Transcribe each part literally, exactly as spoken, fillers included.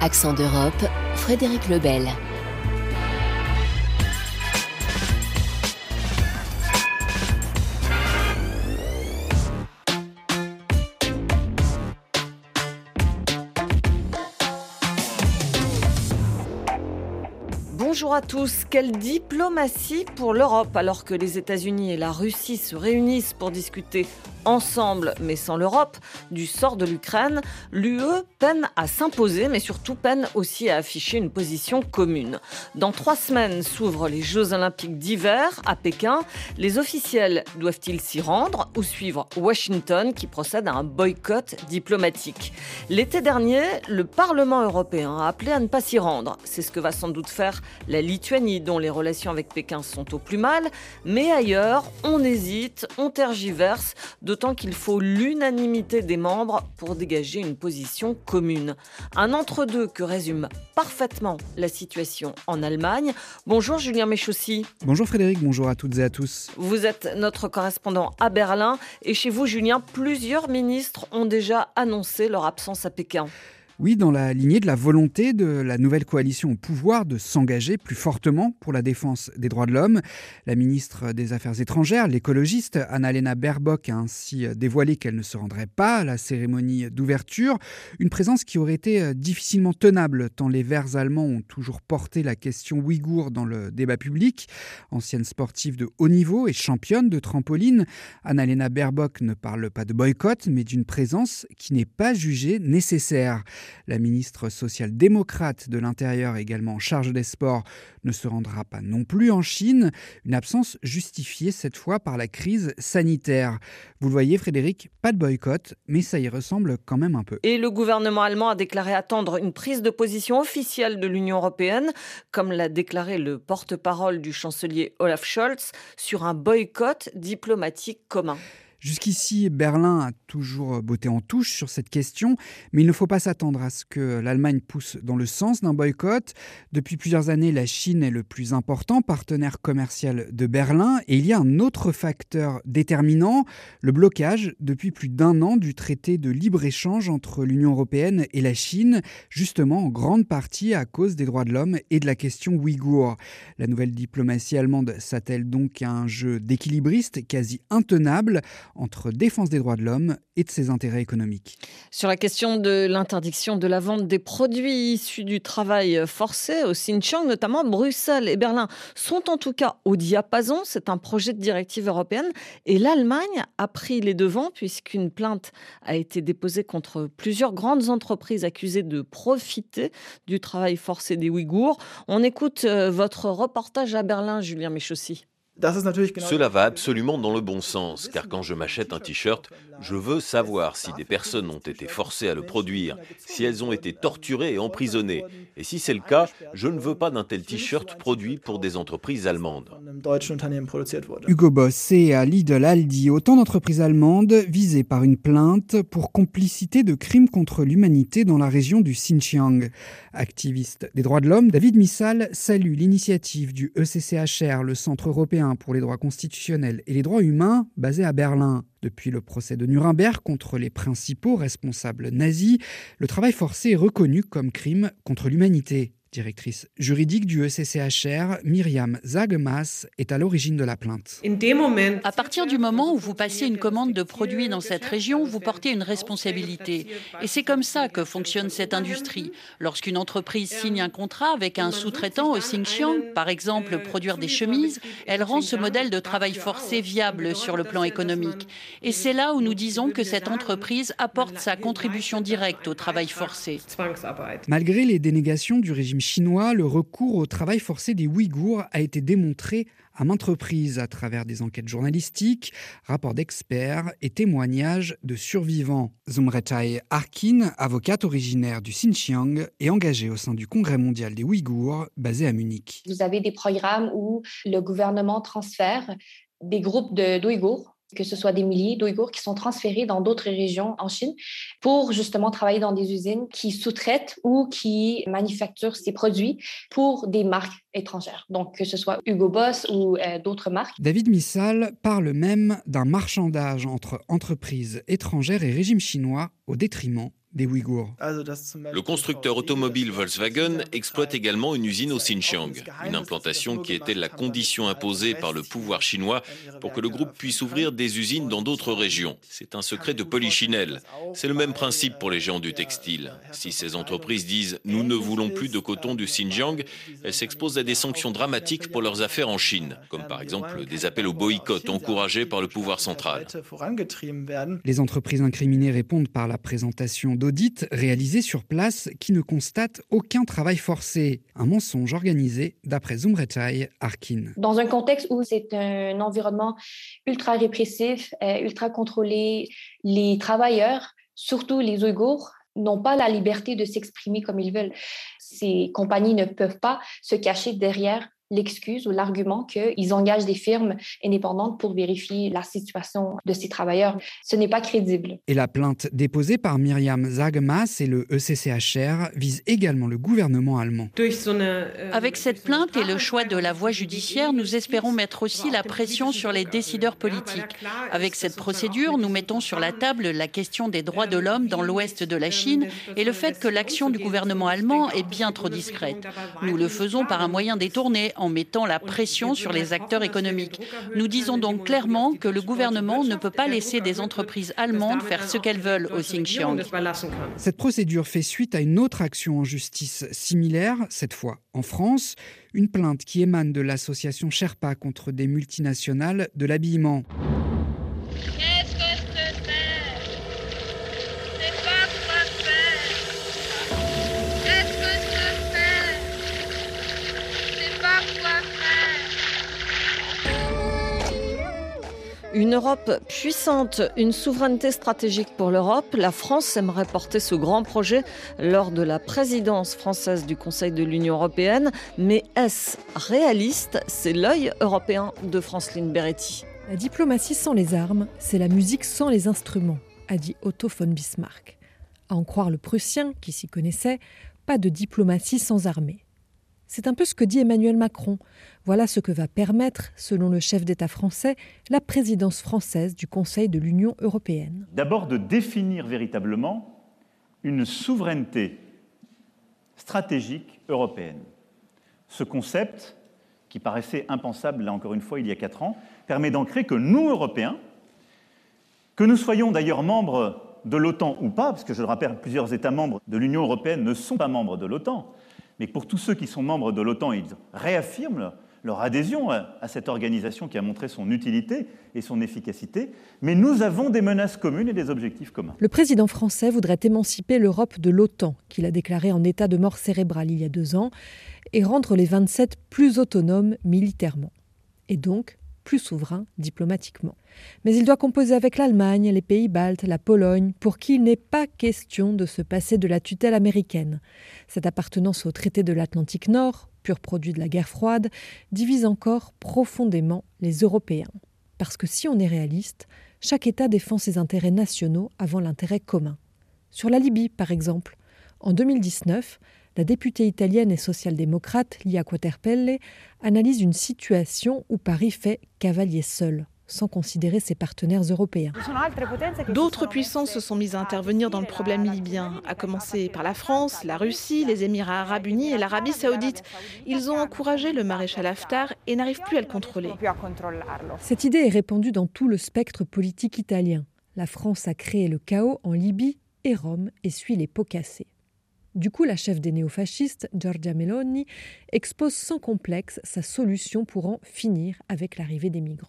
Accent d'Europe, Frédéric Lebel. Bonjour à tous. Quelle diplomatie pour l'Europe alors que les États-Unis et la Russie se réunissent pour discuter ensemble, mais sans l'Europe, du sort de l'Ukraine. L'U E peine à s'imposer, mais surtout peine aussi à afficher une position commune. Dans trois semaines s'ouvrent les Jeux Olympiques d'hiver à Pékin. Les officiels doivent-ils s'y rendre ou suivre Washington qui procède à un boycott diplomatique? L'été dernier, le Parlement européen a appelé à ne pas s'y rendre. C'est ce que va sans doute faire la Lituanie, dont les relations avec Pékin sont au plus mal. Mais ailleurs, on hésite, on tergiverse, d'autant qu'il faut l'unanimité des membres pour dégager une position commune. Un entre-deux que résume parfaitement la situation en Allemagne. Bonjour Julien Méchaussy. Bonjour Frédéric, bonjour à toutes et à tous. Vous êtes notre correspondant à Berlin et chez vous Julien, plusieurs ministres ont déjà annoncé leur absence à Pékin. Oui, dans la lignée de la volonté de la nouvelle coalition au pouvoir de s'engager plus fortement pour la défense des droits de l'homme. La ministre des Affaires étrangères, l'écologiste Annalena Baerbock, a ainsi dévoilé qu'elle ne se rendrait pas à la cérémonie d'ouverture. Une présence qui aurait été difficilement tenable tant les Verts allemands ont toujours porté la question ouïghour dans le débat public. Ancienne sportive de haut niveau et championne de trampoline, Annalena Baerbock ne parle pas de boycott, mais d'une présence qui n'est pas jugée nécessaire. La ministre social-démocrate de l'Intérieur, également en charge des sports, ne se rendra pas non plus en Chine. Une absence justifiée cette fois par la crise sanitaire. Vous le voyez Frédéric, pas de boycott, mais ça y ressemble quand même un peu. Et le gouvernement allemand a déclaré attendre une prise de position officielle de l'Union européenne, comme l'a déclaré le porte-parole du chancelier Olaf Scholz, sur un boycott diplomatique commun. Jusqu'ici, Berlin a toujours botté en touche sur cette question, mais il ne faut pas s'attendre à ce que l'Allemagne pousse dans le sens d'un boycott. Depuis plusieurs années, la Chine est le plus important partenaire commercial de Berlin et il y a un autre facteur déterminant, le blocage depuis plus d'un an du traité de libre-échange entre l'Union européenne et la Chine, justement en grande partie à cause des droits de l'homme et de la question ouïghour. La nouvelle diplomatie allemande s'attelle donc à un jeu d'équilibriste quasi intenable entre défense des droits de l'homme et de ses intérêts économiques. Sur la question de l'interdiction de la vente des produits issus du travail forcé au Xinjiang, notamment Bruxelles et Berlin sont en tout cas au diapason. C'est un projet de directive européenne et l'Allemagne a pris les devants puisqu'une plainte a été déposée contre plusieurs grandes entreprises accusées de profiter du travail forcé des Ouïghours. On écoute votre reportage à Berlin, Julien Méchaussy. Cela va absolument dans le bon sens, car quand je m'achète un t-shirt, je veux savoir si des personnes ont été forcées à le produire, si elles ont été torturées et emprisonnées. Et si c'est le cas, je ne veux pas d'un tel t-shirt produit pour des entreprises allemandes. Hugo Boss et à Lidl Aldi, autant d'entreprises allemandes visées par une plainte pour complicité de crimes contre l'humanité dans la région du Xinjiang. Activiste des droits de l'homme, David Missal salue l'initiative du E C C H R, le Centre européen pour les droits constitutionnels et les droits humains, basé à Berlin. Depuis le procès de Nuremberg contre les principaux responsables nazis, le travail forcé est reconnu comme crime contre l'humanité. Directrice juridique du E C C H R, Myriam Zagemas, est à l'origine de la plainte. À partir du moment où vous passez une commande de produits dans cette région, vous portez une responsabilité. Et c'est comme ça que fonctionne cette industrie. Lorsqu'une entreprise signe un contrat avec un sous-traitant au Xinjiang, par exemple produire des chemises, elle rend ce modèle de travail forcé viable sur le plan économique. Et c'est là où nous disons que cette entreprise apporte sa contribution directe au travail forcé. Malgré les dénégations du régime chinois, le recours au travail forcé des Ouïghours a été démontré à maintes reprises à travers des enquêtes journalistiques, rapports d'experts et témoignages de survivants. Zumretai Arkin, avocate originaire du Xinjiang, est engagée au sein du Congrès mondial des Ouïghours, basé à Munich. Vous avez des programmes où le gouvernement transfère des groupes de, d'Ouïghours, que ce soit des milliers d'Ouïghours qui sont transférés dans d'autres régions en Chine pour justement travailler dans des usines qui sous-traitent ou qui manufacturent ces produits pour des marques étrangères. Donc, que ce soit Hugo Boss ou euh, d'autres marques. David Missal parle même d'un marchandage entre entreprises étrangères et régime chinois au détriment des Ouïghours. Le constructeur automobile Volkswagen exploite également une usine au Xinjiang, une implantation qui était la condition imposée par le pouvoir chinois pour que le groupe puisse ouvrir des usines dans d'autres régions. C'est un secret de polichinelle. C'est le même principe pour les géants du textile. Si ces entreprises disent « nous ne voulons plus de coton du Xinjiang », elles s'exposent à des sanctions dramatiques pour leurs affaires en Chine, comme par exemple des appels au boycott encouragés par le pouvoir central. Les entreprises incriminées répondent par la présentation d'audits réalisés sur place qui ne constatent aucun travail forcé. Un mensonge organisé d'après Zumretai Arkin. Dans un contexte où c'est un environnement ultra répressif, ultra contrôlé, les travailleurs, surtout les Ouïghours, n'ont pas la liberté de s'exprimer comme ils veulent. Ces compagnies ne peuvent pas se cacher derrière l'excuse ou l'argument qu'ils engagent des firmes indépendantes pour vérifier la situation de ces travailleurs. Ce n'est pas crédible. Et la plainte déposée par Myriam Zagmas et le E C C H R vise également le gouvernement allemand. Avec cette plainte et le choix de la voie judiciaire, nous espérons mettre aussi la pression sur les décideurs politiques. Avec cette procédure, nous mettons sur la table la question des droits de l'homme dans l'ouest de la Chine et le fait que l'action du gouvernement allemand est bien trop discrète. Nous le faisons par un moyen détourné, en mettant la pression sur les acteurs économiques. Nous disons donc clairement que le gouvernement ne peut pas laisser des entreprises allemandes faire ce qu'elles veulent au Xinjiang. Cette procédure fait suite à une autre action en justice similaire, cette fois en France, une plainte qui émane de l'association Sherpa contre des multinationales de l'habillement. Qu'est-ce que c'est ? C'est pas quoi faire. Qu'est-ce que c'est ? C'est pas quoi faire. Une Europe puissante, une souveraineté stratégique pour l'Europe. La France aimerait porter ce grand projet lors de la présidence française du Conseil de l'Union européenne. Mais est-ce réaliste ? C'est l'œil européen de Franceline Beretti. La diplomatie sans les armes, c'est la musique sans les instruments, a dit Otto von Bismarck. À en croire le Prussien, qui s'y connaissait, pas de diplomatie sans armée. C'est un peu ce que dit Emmanuel Macron. Voilà ce que va permettre, selon le chef d'État français, la présidence française du Conseil de l'Union européenne. D'abord de définir véritablement une souveraineté stratégique européenne. Ce concept, qui paraissait impensable, là encore une fois, il y a quatre ans, permet d'ancrer que nous, Européens, que nous soyons d'ailleurs membres de l'OTAN ou pas, parce que je le rappelle, plusieurs États membres de l'Union européenne ne sont pas membres de l'OTAN, mais pour tous ceux qui sont membres de l'OTAN, ils réaffirment leur adhésion à cette organisation qui a montré son utilité et son efficacité. Mais nous avons des menaces communes et des objectifs communs. Le président français voudrait émanciper l'Europe de l'OTAN, qu'il a déclaré en état de mort cérébrale il y a deux ans, et rendre les vingt-sept plus autonomes militairement. Et donc plus souverains diplomatiquement. Mais il doit composer avec l'Allemagne, les pays baltes, la Pologne, pour qui il n'est pas question de se passer de la tutelle américaine. Cette appartenance au traité de l'Atlantique Nord, pur produit de la guerre froide, divise encore profondément les Européens. Parce que si on est réaliste, chaque État défend ses intérêts nationaux avant l'intérêt commun. Sur la Libye, par exemple, en deux mille dix-neuf, la députée italienne et social-démocrate Lia Quaterpelle analyse une situation où Paris fait cavalier seul, sans considérer ses partenaires européens. D'autres puissances se sont mises à intervenir dans le problème libyen, à commencer par la France, la Russie, les Émirats arabes unis et l'Arabie saoudite. Ils ont encouragé le maréchal Haftar et n'arrivent plus à le contrôler. Cette idée est répandue dans tout le spectre politique italien. La France a créé le chaos en Libye et Rome essuie les pots cassés. Du coup, la chef des néofascistes, Giorgia Meloni, expose sans complexe sa solution pour en finir avec l'arrivée des migrants.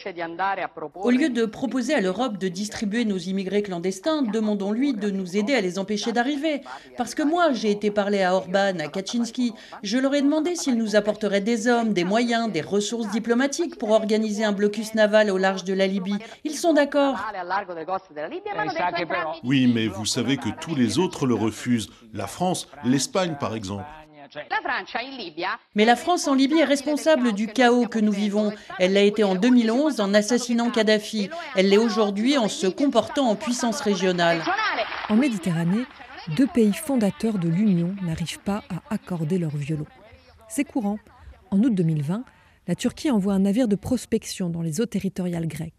Au lieu de proposer à l'Europe de distribuer nos immigrés clandestins, demandons-lui de nous aider à les empêcher d'arriver. Parce que moi, j'ai été parler à Orban, à Kaczynski. Je leur ai demandé s'ils nous apporteraient des hommes, des moyens, des ressources diplomatiques pour organiser un blocus naval au large de la Libye. Ils sont d'accord. Oui, mais vous savez que tous les autres le refusent. La France, l'Espagne par exemple. Mais la France en Libye est responsable du chaos que nous vivons. Elle l'a été en deux mille onze en assassinant Kadhafi. Elle l'est aujourd'hui en se comportant en puissance régionale. En Méditerranée, deux pays fondateurs de l'Union n'arrivent pas à accorder leur violon. C'est courant. En août deux mille vingt, la Turquie envoie un navire de prospection dans les eaux territoriales grecques.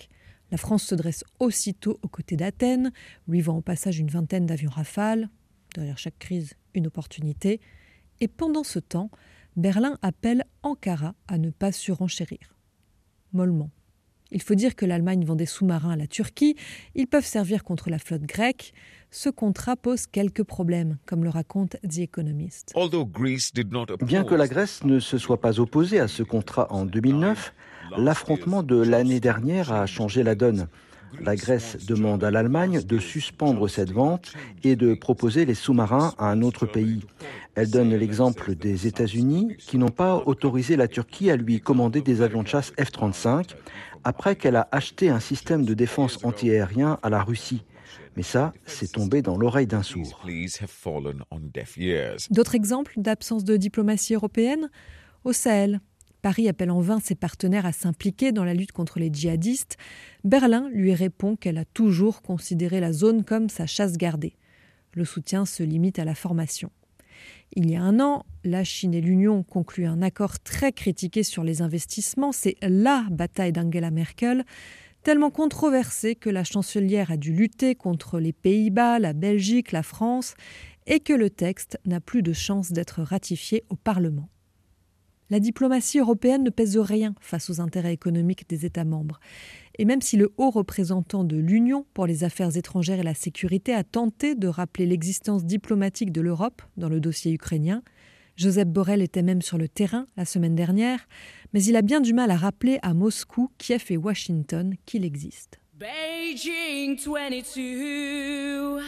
La France se dresse aussitôt aux côtés d'Athènes, lui vend au passage une vingtaine d'avions Rafale. Derrière chaque crise, une opportunité. Et pendant ce temps, Berlin appelle Ankara à ne pas surenchérir. Mollement. Il faut dire que l'Allemagne vend des sous-marins à la Turquie. Ils peuvent servir contre la flotte grecque. Ce contrat pose quelques problèmes, comme le raconte The Economist. Bien que la Grèce ne se soit pas opposée à ce contrat en deux mille neuf, l'affrontement de l'année dernière a changé la donne. La Grèce demande à l'Allemagne de suspendre cette vente et de proposer les sous-marins à un autre pays. Elle donne l'exemple des États-Unis qui n'ont pas autorisé la Turquie à lui commander des avions de chasse F trente-cinq après qu'elle a acheté un système de défense antiaérien à la Russie. Mais ça, c'est tombé dans l'oreille d'un sourd. D'autres exemples d'absence de diplomatie européenne ? Au Sahel. Paris appelle en vain ses partenaires à s'impliquer dans la lutte contre les djihadistes. Berlin lui répond qu'elle a toujours considéré la zone comme sa chasse gardée. Le soutien se limite à la formation. Il y a un an, la Chine et l'Union concluent un accord très critiqué sur les investissements. C'est la bataille d'Angela Merkel, tellement controversée que la chancelière a dû lutter contre les Pays-Bas, la Belgique, la France, et que le texte n'a plus de chance d'être ratifié au Parlement. La diplomatie européenne ne pèse rien face aux intérêts économiques des États membres. Et même si le haut représentant de l'Union pour les affaires étrangères et la sécurité a tenté de rappeler l'existence diplomatique de l'Europe dans le dossier ukrainien, Josep Borrell était même sur le terrain la semaine dernière, mais il a bien du mal à rappeler à Moscou, Kiev et Washington qu'il existe. Beijing vingt-deux.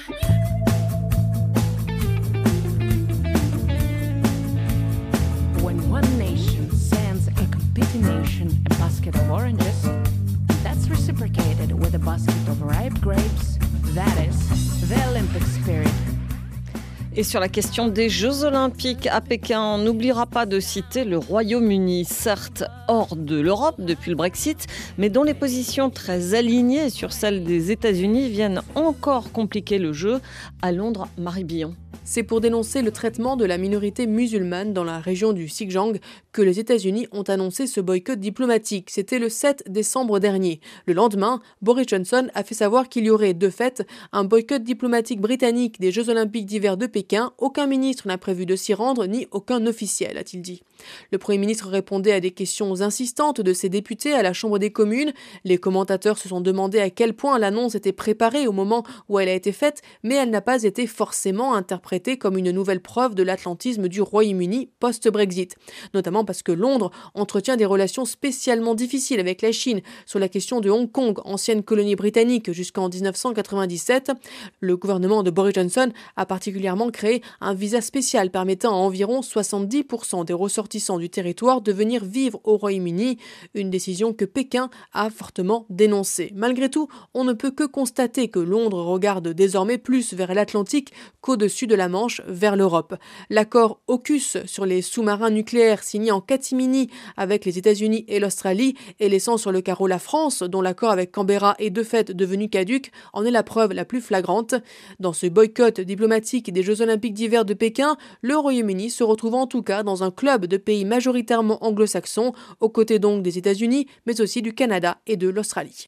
When one nation sends a competing nation a basket of oranges, that's reciprocated with a basket of ripe grapes. That is the Olympic spirit. Et sur la question des Jeux Olympiques à Pékin, on n'oubliera pas de citer le Royaume-Uni, certes hors de l'Europe depuis le Brexit, mais dont les positions très alignées sur celles des États-Unis viennent encore compliquer le jeu. À Londres, Marie Billon. C'est pour dénoncer le traitement de la minorité musulmane dans la région du Xinjiang que les États-Unis ont annoncé ce boycott diplomatique. C'était le sept décembre dernier. Le lendemain, Boris Johnson a fait savoir qu'il y aurait de fait un boycott diplomatique britannique des Jeux Olympiques d'hiver de Pékin. Aucun ministre n'a prévu de s'y rendre, ni aucun officiel, a-t-il dit. Le Premier ministre répondait à des questions insistantes de ses députés à la Chambre des communes. Les commentateurs se sont demandé à quel point l'annonce était préparée au moment où elle a été faite, mais elle n'a pas été forcément interprétée comme une nouvelle preuve de l'atlantisme du Royaume-Uni post-Brexit. Notamment parce que Londres entretient des relations spécialement difficiles avec la Chine sur la question de Hong Kong, ancienne colonie britannique jusqu'en dix-neuf cent quatre-vingt-dix-sept. Le gouvernement de Boris Johnson a particulièrement créé un visa spécial permettant à environ soixante-dix pour cent des ressortissants du territoire de venir vivre au Royaume-Uni, une décision que Pékin a fortement dénoncée. Malgré tout, on ne peut que constater que Londres regarde désormais plus vers l'Atlantique qu'au-dessus de la Manche vers l'Europe. L'accord AUKUS sur les sous-marins nucléaires signé en catimini avec les États-Unis et l'Australie et laissant sur le carreau la France, dont l'accord avec Canberra est de fait devenu caduc, en est la preuve la plus flagrante. Dans ce boycott diplomatique des Jeux Olympiques d'hiver de Pékin, le Royaume-Uni se retrouve en tout cas dans un club de pays majoritairement anglo-saxons, aux côtés donc des États-Unis, mais aussi du Canada et de l'Australie.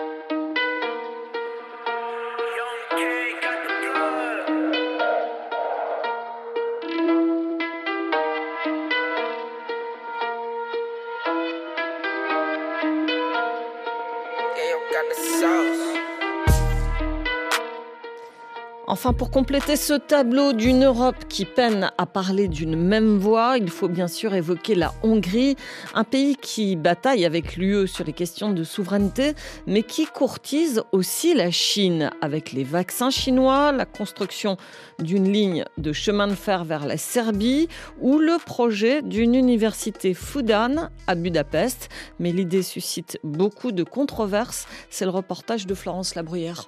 Enfin, pour compléter ce tableau d'une Europe qui peine à parler d'une même voix, il faut bien sûr évoquer la Hongrie, un pays qui bataille avec l'U E sur les questions de souveraineté, mais qui courtise aussi la Chine, avec les vaccins chinois, la construction d'une ligne de chemin de fer vers la Serbie ou le projet d'une université Fudan à Budapest. Mais l'idée suscite beaucoup de controverses. C'est le reportage de Florence Labruyère.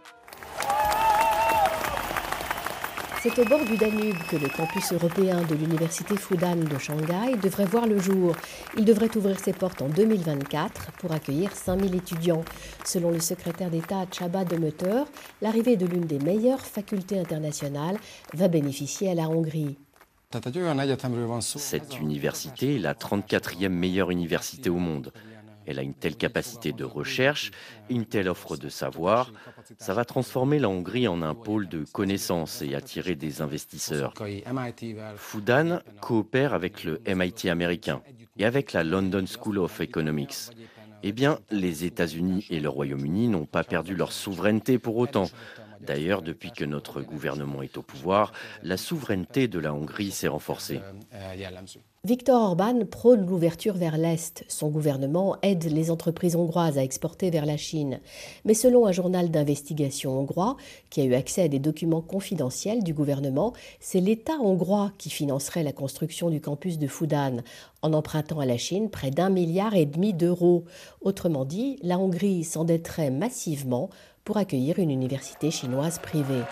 C'est au bord du Danube que le campus européen de l'université Fudan de Shanghai devrait voir le jour. Il devrait ouvrir ses portes en deux mille vingt-quatre pour accueillir cinq mille étudiants. Selon le secrétaire d'État Csaba Demeter, l'arrivée de l'une des meilleures facultés internationales va bénéficier à la Hongrie. Cette université est la trente-quatrième meilleure université au monde. Elle a une telle capacité de recherche, une telle offre de savoir. Ça va transformer la Hongrie en un pôle de connaissances et attirer des investisseurs. Fudan coopère avec le M I T américain et avec la London School of Economics. Eh bien, les États-Unis et le Royaume-Uni n'ont pas perdu leur souveraineté pour autant. D'ailleurs, depuis que notre gouvernement est au pouvoir, la souveraineté de la Hongrie s'est renforcée. Viktor Orban prône l'ouverture vers l'Est. Son gouvernement aide les entreprises hongroises à exporter vers la Chine. Mais selon un journal d'investigation hongrois, qui a eu accès à des documents confidentiels du gouvernement, c'est l'État hongrois qui financerait la construction du campus de Fudan, en empruntant à la Chine près d'un milliard et demi d'euros. Autrement dit, la Hongrie s'endetterait massivement pour accueillir une université chinoise privée.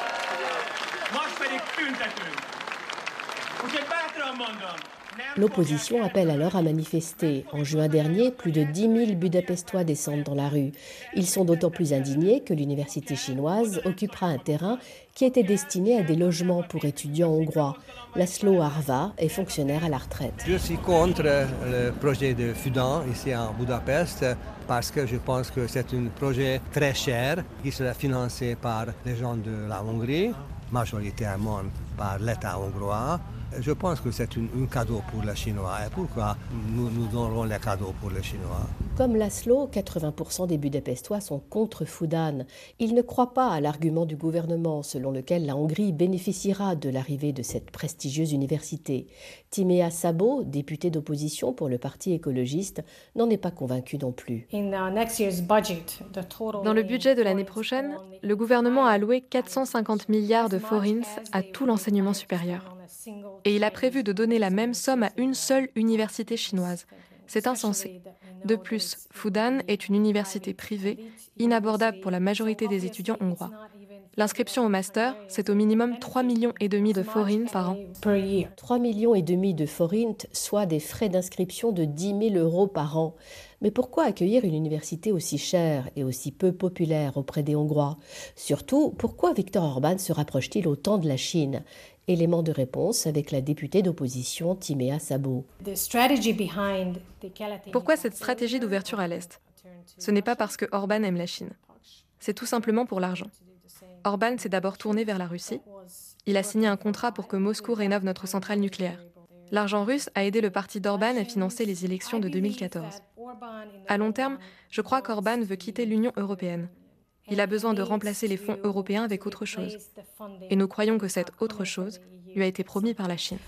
L'opposition appelle alors à manifester. En juin dernier, plus de dix mille Budapestois descendent dans la rue. Ils sont d'autant plus indignés que l'université chinoise occupera un terrain qui était destiné à des logements pour étudiants hongrois. Laszlo Arva est fonctionnaire à la retraite. Je suis contre le projet de Fudan ici à Budapest parce que je pense que c'est un projet très cher qui sera financé par les gens de la Hongrie, majoritairement par l'État hongrois. Je pense que c'est un, un cadeau pour les Chinois. Et pourquoi nous, nous donnerons les cadeaux pour les Chinois? Comme Laszlo, quatre-vingts pour cent des Budapestois sont contre Fudan. Ils ne croient pas à l'argument du gouvernement selon lequel la Hongrie bénéficiera de l'arrivée de cette prestigieuse université. Timea Sabo, député d'opposition pour le Parti écologiste, n'en est pas convaincu non plus. Dans le budget de l'année prochaine, le gouvernement a alloué quatre cent cinquante milliards de forints à tout l'enseignement supérieur. Et il a prévu de donner la même somme à une seule université chinoise. C'est insensé. De plus, Fudan est une université privée, inabordable pour la majorité des étudiants hongrois. L'inscription au master, c'est au minimum trois millions et demi de forints par an. trois millions et demi de forints, soit des frais d'inscription de dix mille euros par an. Mais pourquoi accueillir une université aussi chère et aussi peu populaire auprès des Hongrois? Surtout, pourquoi Viktor Orban se rapproche-t-il autant de la Chine? Élément de réponse avec la députée d'opposition Timea Sabo. Pourquoi cette stratégie d'ouverture à l'Est? Ce n'est pas parce que Orban aime la Chine. C'est tout simplement pour l'argent. Orban s'est d'abord tourné vers la Russie. Il a signé un contrat pour que Moscou rénove notre centrale nucléaire. L'argent russe a aidé le parti d'Orban à financer les élections de deux mille quatorze. À long terme, je crois qu'Orban veut quitter l'Union européenne. Il a besoin de remplacer les fonds européens avec autre chose. Et nous croyons que cette autre chose lui a été promise par la Chine.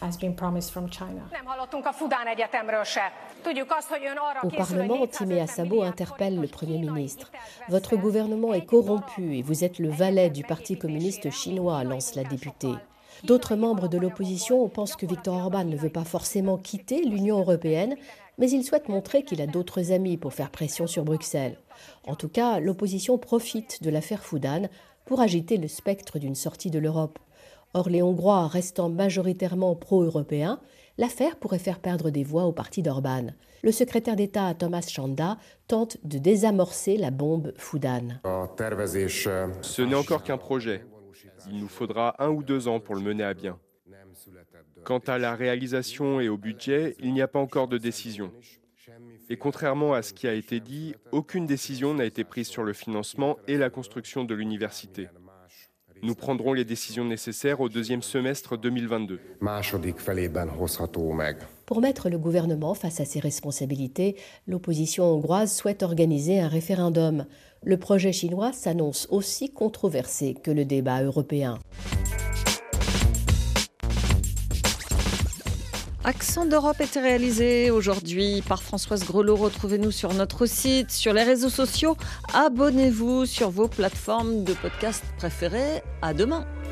Au Parlement, Timea Sabo interpelle le Premier ministre. « Votre gouvernement est corrompu et vous êtes le valet du Parti communiste chinois », lance la députée. D'autres membres de l'opposition pensent que Viktor Orban ne veut pas forcément quitter l'Union européenne, mais il souhaite montrer qu'il a d'autres amis pour faire pression sur Bruxelles. En tout cas, l'opposition profite de l'affaire Fudan pour agiter le spectre d'une sortie de l'Europe. Or, les Hongrois restant majoritairement pro-européens, l'affaire pourrait faire perdre des voix au parti d'Orban. Le secrétaire d'État Thomas Chanda tente de désamorcer la bombe Fudan. Ce n'est encore qu'un projet. Il nous faudra un ou deux ans pour le mener à bien. Quant à la réalisation et au budget, il n'y a pas encore de décision. Et contrairement à ce qui a été dit, aucune décision n'a été prise sur le financement et la construction de l'université. Nous prendrons les décisions nécessaires au deuxième semestre deux mille vingt-deux. Pour mettre le gouvernement face à ses responsabilités, l'opposition hongroise souhaite organiser un référendum. Le projet chinois s'annonce aussi controversé que le débat européen. Accent d'Europe était réalisé aujourd'hui par Françoise Grelot. Retrouvez-nous sur notre site, sur les réseaux sociaux. Abonnez-vous sur vos plateformes de podcast préférées. À demain.